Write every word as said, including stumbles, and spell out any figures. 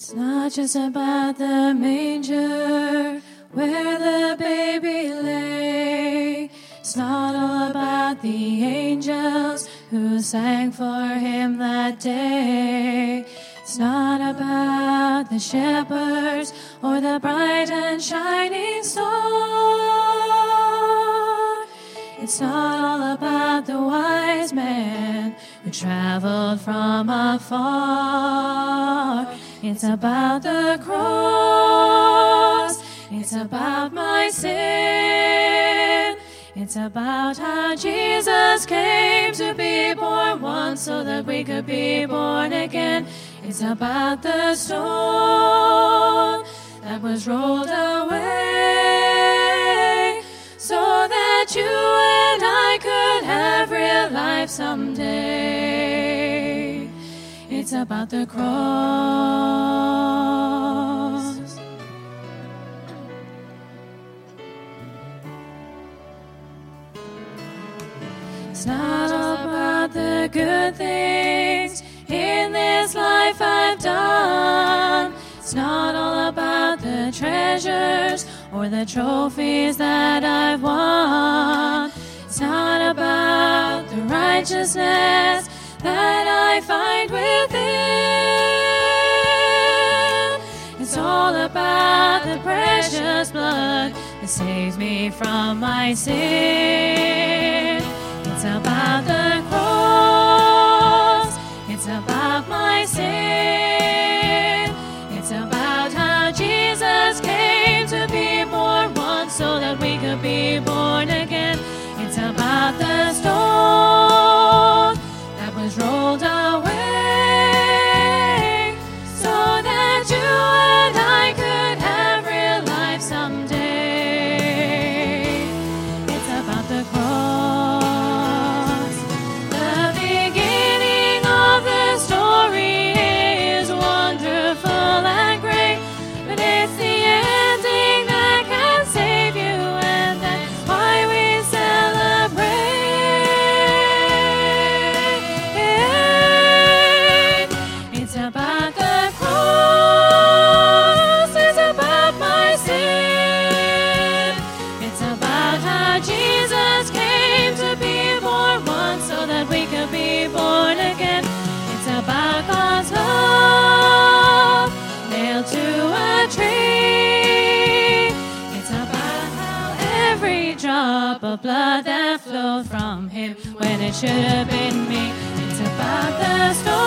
not just about the manger where the baby lay. It's not all about the angels who sang for him that day. It's not about the shepherds or the bright and shining star. It's not all about the wise men who traveled from afar. It's about the cross. It's about my sin. It's about how Jesus came to be born once so that we could be born again. It's about the stone that was rolled away so that you and I could have real life someday. It's about the cross. It's not all about the good things in this life I've done. It's not all about the treasures or the trophies that I've won. It's not about the righteousness that I find within. It's all about the precious blood that saves me from my sin. It's about the cross. It's about my sin. It's about how Jesus came to be born once so that we could be born again. It's about the stone that was rolled away so that you and I could have real life someday. It's about the cross. The beginning of the story is wonderful and great, but it's the ending that can save you, and that's why we celebrate. It's about the cross. It's about my sin. It's about how Jesus came to be born once so that we could be born again. It's about God's love nailed to a tree. It's about how every drop of blood that flowed from him when it should have been me. It's about the story